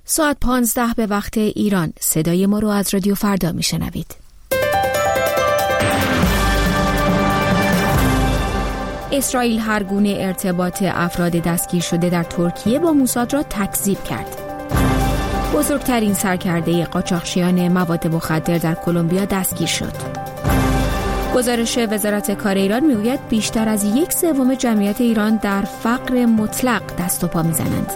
ساعت 15 به وقت ایران. صدای ما رو از رادیو فردا میشنوید. اسرائیل هر گونه ارتباط افراد دستگیر شده در ترکیه با موساد را تکذیب کرد. بزرگترین سرکرده قاچاقچیان مواد مخدر در کلمبیا دستگیر شد. گزارش وزارت کار ایران میگوید بیشتر از 1/3 جمعیت ایران در فقر مطلق دست و پا میزنند.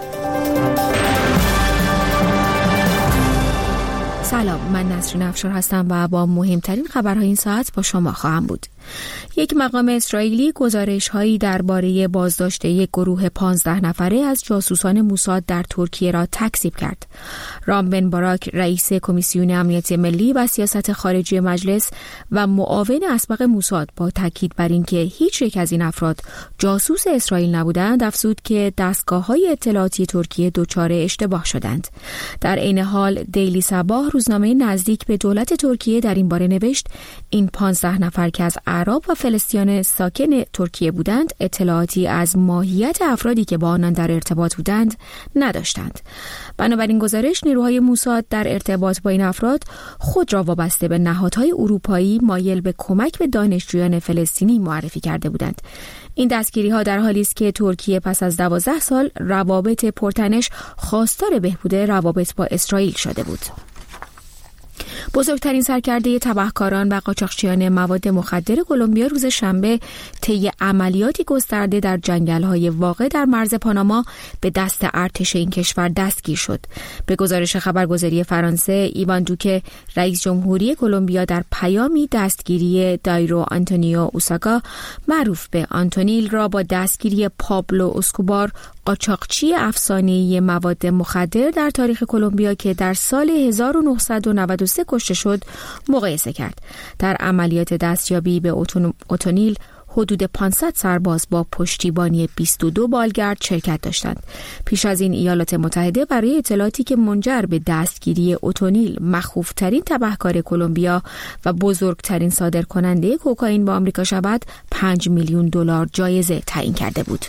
سلام، من نسرین افشار هستم و با مهمترین خبرهای این ساعت با شما خواهم بود. یک مقام اسرائیلی گزارش‌هایی درباره بازداشت یک گروه 15 نفره از جاسوسان موساد در ترکیه را تکذیب کرد. رام بن باراک، رئیس کمیسیون امنیت ملی و سیاست خارجی مجلس و معاون اسبق موساد، با تاکید بر اینکه هیچ یک از این افراد جاسوس اسرائیل نبودند، افزود که دستگاه‌های اطلاعاتی ترکیه دچار اشتباه شدند. در عین حال دیلی صباح، روزنامه نزدیک به دولت ترکیه، در این باره نوشت این 15 نفر که از اعراب و فلسطینیان ساکن ترکیه بودند، اطلاعاتی از ماهیت افرادی که با آنان در ارتباط بودند نداشتند. بنابراین گزارش، نیروهای موساد در ارتباط با این افراد خود را وابسته به نهادهای اروپایی مایل به کمک به دانشجویان فلسطینی معرفی کرده بودند. این دستگیری‌ها در حالی است که ترکیه پس از 12 سال روابط پرتنش خواستار بهبود روابط با اسرائیل شده بود. بزرگترین سرکرده تبهکاران و قاچاقچیان مواد مخدر کلمبیا روز شنبه طی عملیاتی گسترده در جنگل‌های واقع در مرز پاناما به دست ارتش این کشور دستگیر شد. به گزارش خبرگزاری فرانسه، ایوان دوکه، رئیس جمهوری کلمبیا، در پیامی دستگیری دایرو آنتونیو اوساگا، معروف به آنتونیل، را با دستگیری پابلو اسکوبار، قاچاقچی افسانه‌ای مواد مخدر در تاریخ کلمبیا که در سال 1993 کشته شد، مقایسه کرد. در عملیات دستیابی به اوتونیل حدود 500 سرباز با پشتیبانی 22 بالگرد شرکت داشتند. پیش از این ایالات متحده برای اطلاعاتی که منجر به دستگیری اوتونیل، مخوف‌ترین تبهکار کلمبیا و بزرگترین صادرکننده کوکائین به آمریکا شود، $5 میلیون جایزه تعیین کرده بود.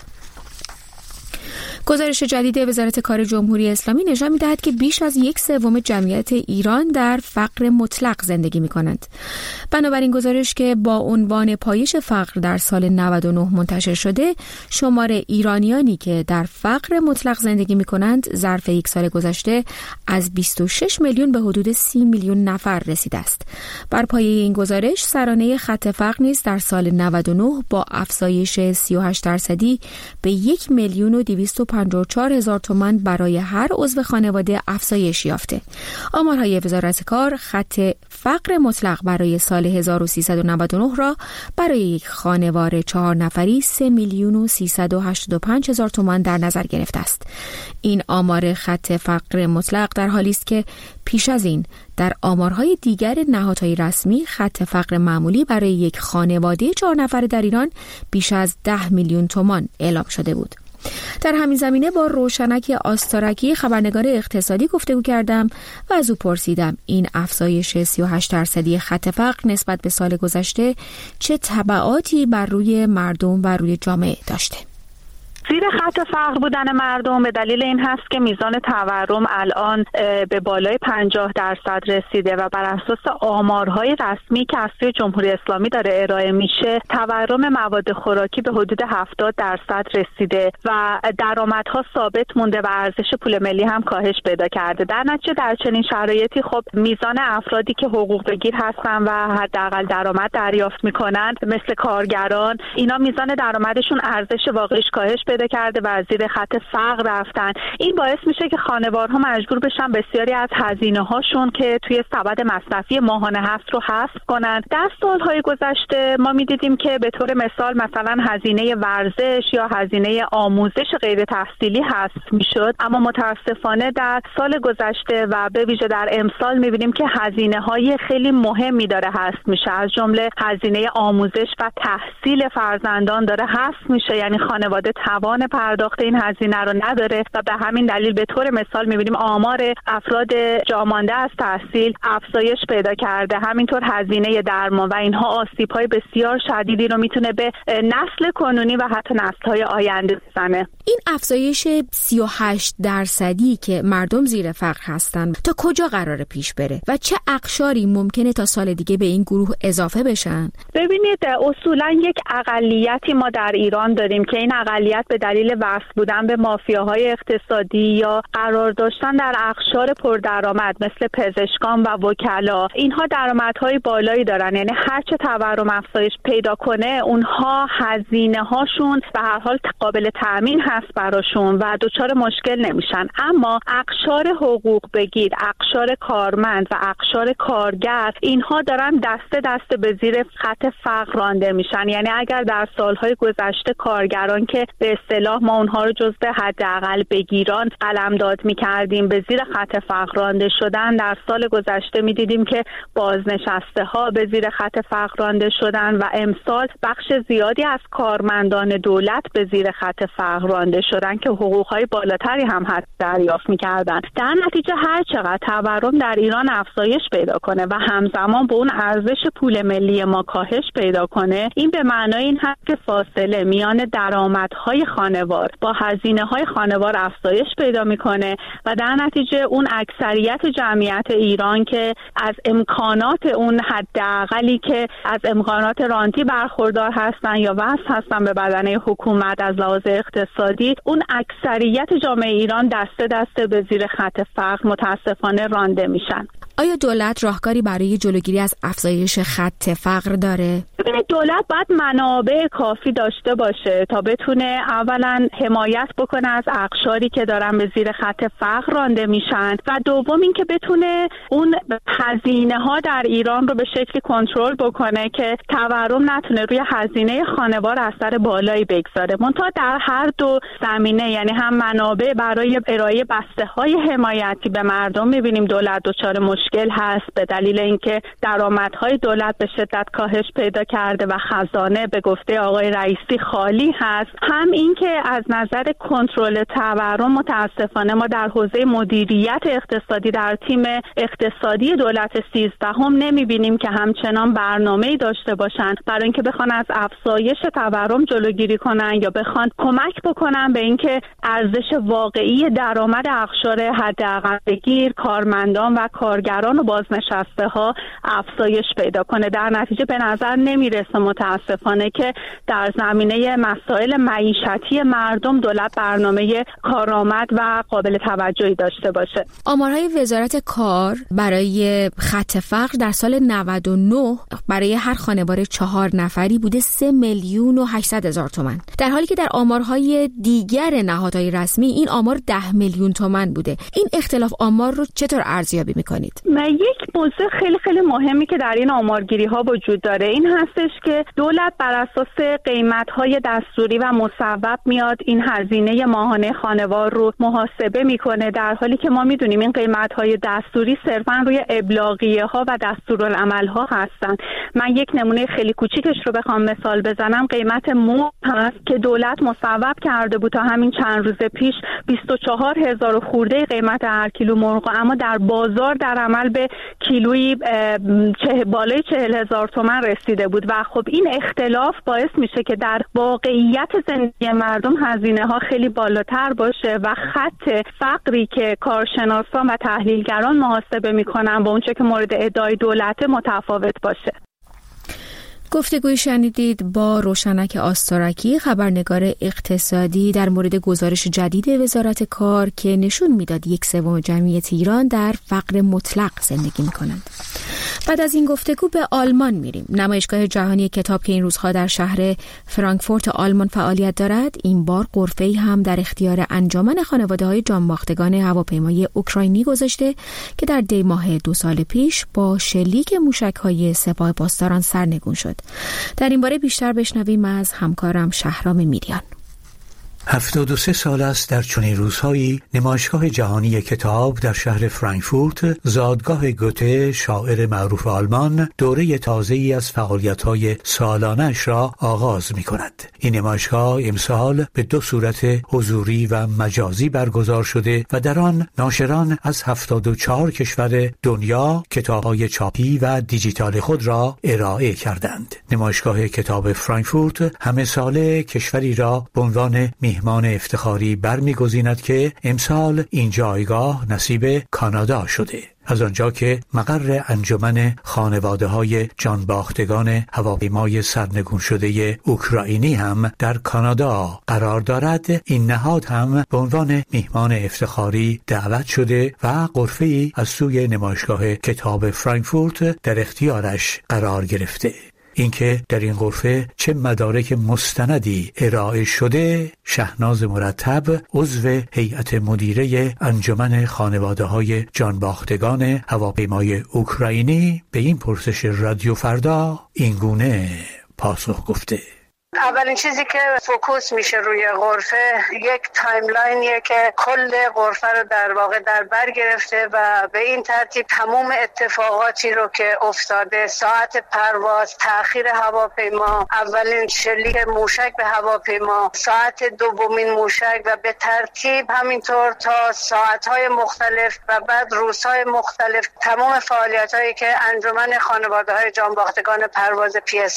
گزارش جدید وزارت کار جمهوری اسلامی نشان می‌دهد که بیش از 1/3 جمعیت ایران در فقر مطلق زندگی می‌کنند. بنابراین گزارش که با عنوان پایش فقر در سال 99 منتشر شده، شمار ایرانیانی که در فقر مطلق زندگی می‌کنند ظرف یک سال گذشته از 26 میلیون به حدود 30 میلیون نفر رسیده است. بر پایه این گزارش، سرانه خط فقر نیز در سال 99 با افزایش 38% به 1,254,000 تومان برای هر عضو خانواده افزایش یافته. آمارهای وزارت کار خط فقر مطلق برای سال 1399 را برای یک خانواده 4 نفری 3,385,000 تومان در نظر گرفته است. این آمار خط فقر مطلق در حالی است که پیش از این در آمارهای دیگر نهادهای رسمی خط فقر معمولی برای یک خانواده 4 نفره در ایران بیش از 10 میلیون تومان اعلام شده بود. در همین زمینه با روشنک آستارکی، خبرنگار اقتصادی، گفتگو کردم و از او پرسیدم این افزایش 38% خط فقر نسبت به سال گذشته چه تبعاتی بر روی مردم و روی جامعه داشته. زیر خط فقر بودن مردم به دلیل این هست که میزان تورم الان به بالای 50% رسیده و بر اساس آمارهای رسمی که از سوی جمهوری اسلامی داره ارائه میشه، تورم مواد خوراکی به حدود 70% رسیده و درآمدها ثابت مونده و ارزش پول ملی هم کاهش پیدا کرده. در نتیجه در چنین شرایطی خب میزان افرادی که حقوق بگیر هستن و حداقل درآمد دریافت میکنند، مثل کارگران، اینا میزان درآمدشون ارزش واقعیش کاهش پیدا کرده و زیر خط فقر رفتن. این باعث میشه که خانوارها مجبور بشن بسیاری از هزینه هاشون که توی سبد مصرفی ماهانه هست رو حذف کنن. در سالهای گذشته ما میدیدیم که به طور مثال مثلا هزینه ورزش یا هزینه آموزش غیر تحصیلی حذف میشد، اما متاسفانه در سال گذشته و به ویژه در امسال میبینیم که هزینه های خیلی مهمی داره حذف میشه، از جمله هزینه آموزش و تحصیل فرزندان داره حذف میشه. یعنی خانواده توان پرداخت این هزینه رو نداره و به همین دلیل به طور مثال می‌بینیم آمار افراد جامانده از تحصیل افزایش پیدا کرده. همینطور هزینه درمان و اینها آسیب‌های بسیار شدیدی رو میتونه به نسل کنونی و حتی نسل‌های آینده بزنه. این افزایش 38% که مردم زیر فقر هستن تا کجا قراره پیش بره و چه اقشاری ممکنه تا سال دیگه به این گروه اضافه بشن؟ ببینید اصولا یک اقلیتی ما در ایران داریم که این اقلیت به دلیل وصل بودن به مافیاهای اقتصادی یا قرار داشتن در اقشار پردرآمد مثل پزشکان و وکلا، اینها درآمدهای بالایی دارن، یعنی هرچه تورم افزایش پیدا کنه اونها هزینه هاشون به هر حال قابل تأمین هست براشون و دچار مشکل نمیشن. اما اقشار حقوق بگیر، اقشار کارمند و اقشار کارگر، اینها دارن دسته دسته به زیر خط فقر رانده میشن. یعنی اگر در سالهای گذشته کارگران که به اصطلاح ما اونها رو جزو حداقل بگیران قلمداد میکردیم به زیر خط فقر رانده شدن، در سال گذشته میدیدیم که بازنشسته ها به زیر خط فقر رانده شدن و امسال بخش زیادی از کارمندان دولت به زیر خط فقر رانده شدن که حقوقهای بالاتری هم حتی دریافت میکردن. در نتیجه هر چقدر تورم در ایران افزایش پیدا کنه و همزمان به اون ارزش پول ملی ما کاهش پیدا کنه، این به معنای این هست که فاصله میان درآمدهای خانوار با هزینه‌های خانوار افزایش پیدا میکنه و در نتیجه اون اکثریت جمعیت ایران که از امکانات اون حداقلی که از امکانات رانتی برخوردار هستن یا وصل هستن به بدنه حکومت از لحاظ اقتصادی، اون اکثریت جامعه ایران دسته دسته به زیر خط فقر متاسفانه رانده میشن. آیا دولت راهکاری برای جلوگیری از افزایش خط فقر داره؟ دولت باید منابع کافی داشته باشه تا بتونه اولا حمایت بکنه از اقشاری که دارن به زیر خط فقر رانده میشن و دوم اینکه بتونه اون هزینه ها در ایران رو به شکلی کنترل بکنه که تورم نتونه روی هزینه خانوار اثر بالایی بگذاره. منتها در هر دو زمینه، یعنی هم منابع برای ارائه بسته های حمایتی به مردم، میبینیم دولت دچار مشکل هست به دلیل اینکه درآمدهای دولت به شدت کاهش پیدا کرده و خزانه به گفته آقای رئیسی خالی هست. هم این که از نظر کنترل تورم متاسفانه ما در حوزه مدیریت اقتصادی در تیم اقتصادی دولت 13 هم نمیبینیم که همچنان برنامه‌ای داشته باشن برای اینکه بخوان از افزایش تورم جلوگیری کنن یا بخوان کمک بکنن به اینکه ارزش واقعی درآمد اقشار حداقل بگیر، کارمندان و کارگران و بازنشسته ها افزایش پیدا کنه. در نتیجه به نظر نمیرسه متاسفانه که در زمینه مسائل معیشتی مردم دولت برنامه کارآمد و قابل توجهی داشته باشه. آمارهای وزارت کار برای خط فقر در سال 99 برای هر خانواده 4 نفری بوده 3,800,000 تومان، در حالی که در آمارهای دیگر نهادهای رسمی این آمار 10 میلیون تومان بوده. این اختلاف آمار رو چطور ارزیابی میکنید؟ یک موضوع خیلی خیلی مهمی که در این آمارگیری ها وجود داره این هستش که دولت بر اساس قیمت های دستوری و مصوب میاد این هزینه ماهانه خانوار رو محاسبه میکنه، در حالی که ما میدونیم این قیمت های دستوری صرفا روی ابلاغیه ها و دستورالعمل ها هستن. من یک نمونه خیلی کوچیکش رو بخوام مثال بزنم، قیمت مرغ هست که دولت مصوب کرده بود تا همین چند روز پیش 24,000 خورده قیمت هر کیلو مرغ، اما در بازار در عمل به کیلویی بالای 40,000 تومان رسیده بود و خب این اختلاف باعث میشه که در واقعیت زندگی مردم هزینه ها خیلی بالاتر باشه و خط فقری که کارشناسان و تحلیلگران محاسبه میکنن با اونچه که مورد ادعای دولت متفاوت باشه. گفتگوی شنیدید با روشنک آستارکی، خبرنگار اقتصادی، در مورد گزارش جدید وزارت کار که نشون میداد 1/3 جمعیت ایران در فقر مطلق زندگی میکنند. بعد از این گفتگو به آلمان میریم. نمایشگاه جهانی کتاب که این روزها در شهر فرانکفورت آلمان فعالیت دارد، این بار غرفه‌ای هم در اختیار انجمن خانواده‌های جانباختگان هواپیمای اوکراینی گذاشته که در دی ماه 2 سال پیش با شلیک موشک‌های سپاه پاسداران سرنگون شد. در این باره بیشتر بشنویم از همکارم شهرام میریان. 73 سال است در چنین روزهایی نمایشگاه جهانی کتاب در شهر فرانکفورت، زادگاه گوته شاعر معروف آلمان، دوره تازه‌ای از فعالیت‌های سالانه‌اش را آغاز می‌کند. این نمایشگاه امسال به 2 صورت حضوری و مجازی برگزار شده و در آن ناشران از 74 کشور دنیا کتاب‌های چاپی و دیجیتال خود را ارائه کردند. نمایشگاه کتاب فرانکفورت همه ساله کشوری را به عنوان میهمان افتخاری برمی‌گزیند که امسال این جایگاه نصیب کانادا شده. از آنجا که مقر انجمن خانواده‌های جانباختگان هواپیمای سرنگون شده اوکراینی هم در کانادا قرار دارد، این نهاد هم به عنوان میهمان افتخاری دعوت شده و غرفه‌ای از سوی نمایشگاه کتاب فرانکفورت در اختیارش قرار گرفته. اینکه در این غرفه چه مدارک مستندی ارائه شده، شهناز مرتب عضو هیئت مدیره انجمن خانواده‌های جانباختگان هواپیمای اوکراینی به این پرسش رادیو فردا اینگونه پاسخ گفته: اولین چیزی که فوکوس میشه روی غرفه یک تایملاینیه که کل غرفه رو در واقع در بر گرفته و به این ترتیب تمام اتفاقاتی رو که افتاده، ساعت پرواز، تأخیر هواپیما، اولین شلیک موشک به هواپیما، ساعت دومین موشک و به ترتیب همینطور تا ساعت‌های مختلف و بعد روزهای مختلف، تمام فعالیت‌هایی که انجمن خانواده‌های جانباختگان پرواز PS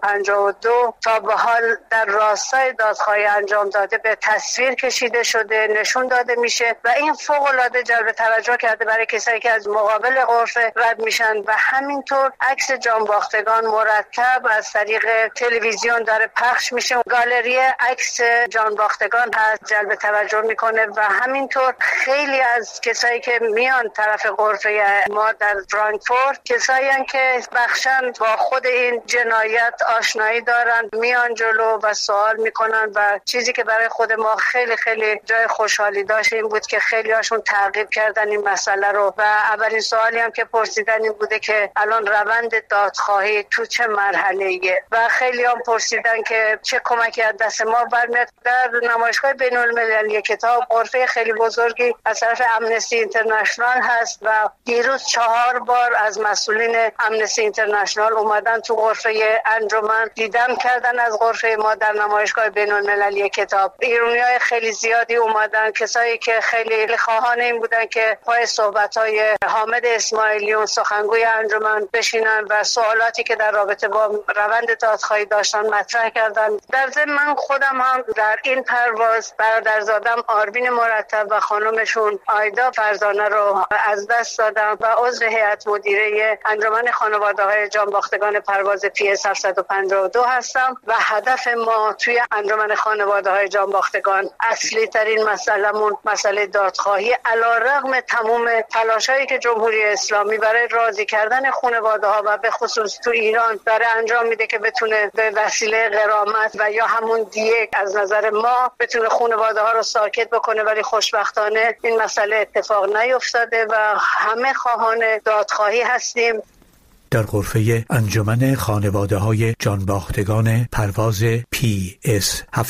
752 تا به حال در راستای دادخواهی انجام داده به تصویر کشیده شده، نشون داده میشه و این فوق‌العاده جلب توجه کرده برای کسایی که از مقابل غرفه رد میشن و همینطور عکس جانباختگان مرتب از طریق تلویزیون داره پخش میشه. گالری عکس جانباختگان هست، جلب توجه میکنه و همینطور خیلی از کسایی که میان طرف غرفه ما در فرانکفورت کسایی هستند که بخشن با خود این جنایت آشنایی دارن، میان جلو و سوال میکنن و چیزی که برای خود ما خیلی خیلی جای خوشحالی داشت این بود که خیلی هاشون تعقیب کردن این مسئله رو و اولین سوالی هم که پرسیدن این بوده که الان روند دادخواهی تو چه مرحله‌ایه و خیلی هم پرسیدن که چه کمکی از دست ما برمیاد. در نمایشگاه بین‌المللی کتاب غرفه خیلی بزرگی از طرف امنستی اینترنشنال هست و دیروز 4 بار از مسئولین امنستی اینترنشنال اومدن تو غرفه انجمن دیدن کردن از غرفه ما در نمایشگاه بین‌المللی کتاب. ایرانیای خیلی زیادی اومدن، کسایی که خیلی خواهان این بودن که پای صحبت‌های حامد اسماعیلیون سخنگوی انجمن بشینن و سوالاتی که در رابطه با روند دادخواهی داشتن مطرح کردن. در ضمن من خودم هم در این پرواز برادرزادم آربین مرتب و خانمشون آیدا فرزانه رو از دست دادم و عضو هیئت مدیره انجمن خانواده‌های جانباختگان پرواز PS 752 هستم و هدف ما توی انجمن خانواده‌های جانباختگان اصلی ترین مسئلمون مسئله دادخواهی، علیرغم تمام تلاشایی که جمهوری اسلامی برای راضی کردن خانواده‌ها و به خصوص تو ایران داره انجام میده که بتونه به وسیله غرامت و یا همون دیه از نظر ما بتونه خانواده‌ها رو ساکت بکنه، ولی خوشبختانه این مسئله اتفاق نیفتاده و همه خواهان دادخواهی هستیم. در غرفه انجمن خانواده‌های جانباختگان پرواز PS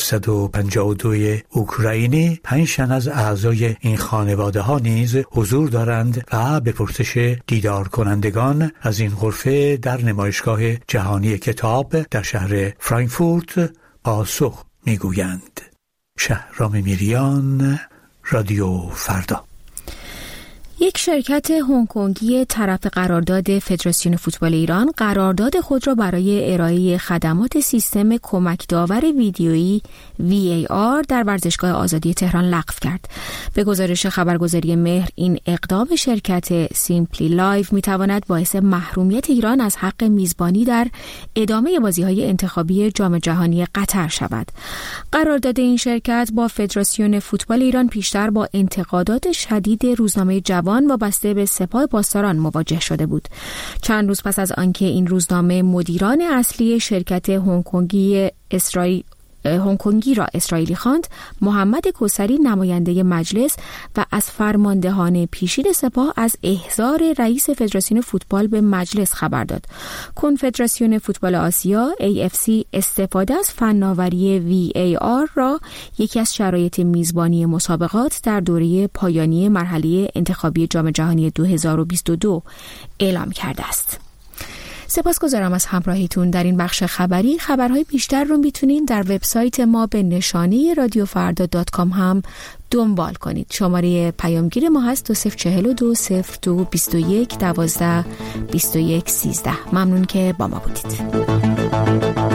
752 اوکراینی 5 تن از اعضای این خانواده‌ها نیز حضور دارند و به پرسش دیدار کنندگان از این غرفه در نمایشگاه جهانی کتاب در شهر فرانکفورت پاسخ می‌گویند. شهرام میریان، رادیو فردا. یک شرکت هنگ‌کنگی طرف قرارداد فدراسیون فوتبال ایران قرارداد خود را برای ارائه خدمات سیستم کمک داور ویدیویی VAR در ورزشگاه آزادی تهران لغو کرد. به گزارش خبرگزاری مهر، این اقدام شرکت سیمپلی لایو میتواند باعث محرومیت ایران از حق میزبانی در ادامه بازی‌های انتخابی جام جهانی قطر شود. قرارداد این شرکت با فدراسیون فوتبال ایران پیشتر با انتقادات شدید روزنامه جوان وابسته به سپاه پاسداران مواجه شده بود. چند روز پس از آنکه این روزنامه مدیران اصلی شرکت هنگ‌کنگی هنگ کنگی را اسرائیلی خواند، محمد کوثری نماینده مجلس و از فرماندهان پیشین سپاه از احضار رئیس فدراسیون فوتبال به مجلس خبر داد. کنفدراسیون فوتبال آسیا AFC استفاده از فناوری VAR را یکی از شرایط میزبانی مسابقات در دوره پایانی مرحله انتخابی جام جهانی 2022 اعلام کرده است. سپاسگزارم از همراهیتون در این بخش خبری. خبرهای بیشتر رو میتونین در وبسایت ما به نشانی radiofarda.com هم دنبال کنید. شماره پیامگیر ما هست 2042 02 21 12 21 13. ممنون که با ما بودید.